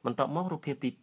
បន្ទាប់មករូបភាពទី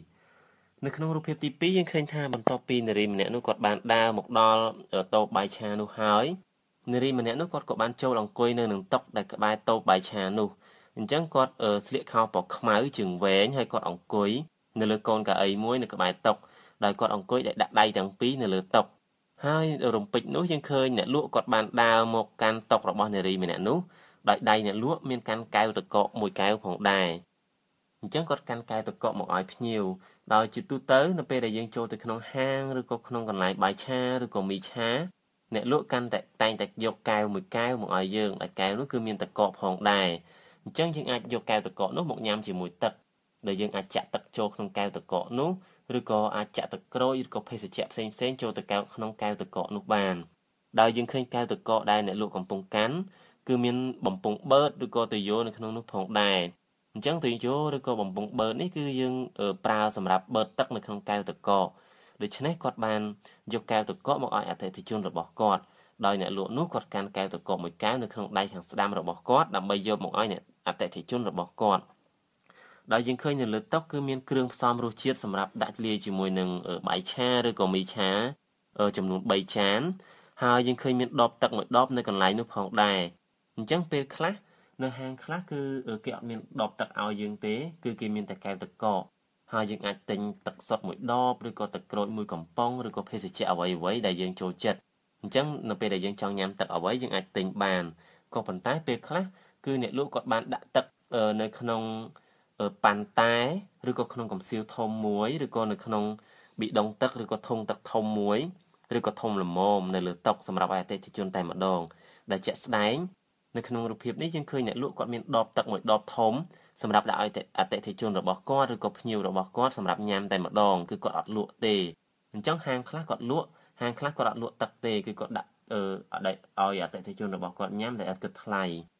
2នៅក្នុងរូបភាពទី2យើងឃើញថាបន្ទាប់ពីនារីម្នាក់នោះគាត់បានដើរមកដល់តូបបាយឆានោះហើយនារីម្នាក់នោះគាត់ក៏បានចូលអង្គុយនៅនឹងតុដែលក្បែរតូបបាយឆានោះអញ្ចឹងគាត់ស្លៀកខោពណ៌ខ្មៅជើងវែងហើយគាត់អង្គុយនៅលើកូនកៅអីមួយនៅក្បែរតុដោយគាត់អង្គុយដាក់ដៃទាំងពីរនៅលើតុហើយរំពេចនោះយើងឃើញអ្នកលក់គាត់បានដើរមកកាន់តុរបស់នារីម្នាក់នោះដោយដៃអ្នកលក់មានកាន់កែវទឹកកកមួយកែវផងដែរអញ្ចឹងគាត់កាន់កែវទឹកកកមកឲ្យភ្ញៀវដោយជាទូទៅនៅពេលដែលយើងចូលទៅក្នុងហាងឬក៏ក្នុងកន្លែងបាយឆាឬក៏មីឆាអ្នកលក់កាន់តែតែងតែយកកែវមួយកែវមកឲ្យយើងដែលកែវនោះគឺមានទឹកកកផងដែរអញ្ចឹងយើងអាចយកកែវទឹកកកនោះមកញ៉ាំជាមួយទឹកដែលយើងអាចចាក់ទឹកចូលក្នុងកែវទឹកកកនោះឬក៏អាចចាក់ទឹកក្រូចឬក៏ភេសជ្ជៈផ្សេងៗចូលទៅក្នុងកែវទឹកកកនោះបានដោយយើងឃើញកែវទឹកកកដែលអ្នកលក់កំពុងកាន់គឺមានបំពង់បឺតឬក៏ទុយយ៉ូនៅក្នុងនោះផងដែរអញ្ចឹងទុយយ៉ូឬក៏បំពង់បឺតនេះគឺយើងប្រើសម្រាប់បឺតទឹកនៅក្នុងកែវទឹកកកដូច្នេះគាត់បានយកកែវទឹកកកមកឲ្យអតិថិជនរបស់គាត់ដោយអ្នកលក់នោះគាត់កាន់កែវទឹកកកមួយកែវនៅក្នុងដៃខាងស្ដាំរបស់គាត់ដើម្បីយកមកឲ្យអ្នកអតិថិជនរបស់គាត់ដោយយើងឃើញនៅលើតុគឺមានគ្រឿងផ្សំរសជាតិសម្រាប់ដាក់លាយជាមួយនឹងបាយឆាឬក៏មីឆាចំនួន3ចានហើយយើងឃើញមានដបទឹកមួយដបនៅកន្លែងនោះផងដែរអញ្ចឹងពេលខ្លះនៅហាងខ្លះគឺគេអត់មានដបទឹកឲ្យយើងទេគឺគេមានតែកែវទឹកកកហើយយើងអាចទិញទឹកសុទ្ធមួយដបឬក៏ទឹកក្រូចមួយកំប៉ុងឬក៏ភេសជ្ជៈអ្វីៗដែលយើងចូលចិត្តអញ្ចឹងនៅពេលដែលយើងចង់ញ៉ាំទឹកអ្វីយើងអាចទិញបានក៏ប៉ុន្តែពេលខ្លះគឺអ្នកលក់គាត់បានដាក់ទឹកនៅក្នុងប៉ាន់តែឬក៏ក្នុងកំសៀវធំមួយឬក៏នៅក្នុងប៊ីដុងទឹកឬក៏ធុងទឹកធំមួយឬក៏ធំល្មមនៅលើតុសម្រាប់ឲ្យអតិថិជនតែម្ដងដែលជាក់ស្ដែងនៅក្នុងរូបភាពនេះយើងឃើញអ្នកលក់គាត់មានដបទឹកមួយដបធំសម្រាប់ដាក់ឲ្យអតិថិជនរបស់គាត់ឬក៏ភ្ញៀវរបស់គាត់សម្រាប់ញ៉ាំតែម្ដងគឺគាត់អត់លក់ទេអញ្ចឹងហាងខ្លះគាត់លក់ហាងខ្លះគាត់អត់លក់ទឹកទេគឺគាត់ដាក់ឲ្យអតិថិជនរបស់គាត់ញ៉ាំដែលអត់គិតថ្លៃ